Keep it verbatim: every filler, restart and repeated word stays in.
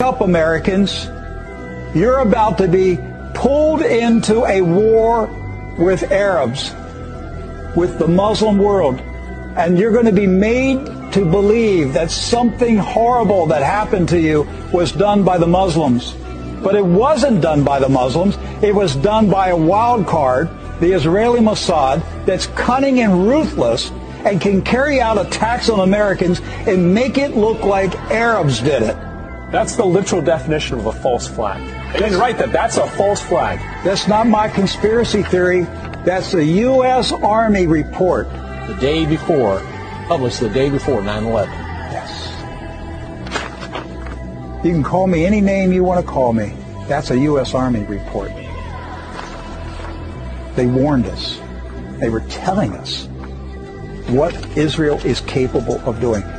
up, Americans. You're about to be pulled into a war with Arabs, with the Muslim world, and you're going to be made to believe that something horrible that happened to you was done by the Muslims. But it wasn't done by the Muslims. It was done by a wild card, the Israeli Mossad, that's cunning and ruthless and can carry out attacks on Americans and make it look like Arabs did it. That's the literal definition of a false flag. I didn't write that. That's a false flag. That's not my conspiracy theory. That's the U S Army report. The day before, published the day before nine eleven. Yes. You can call me any name you want to call me. That's a U S Army report. They warned us. They were telling us what Israel is capable of doing.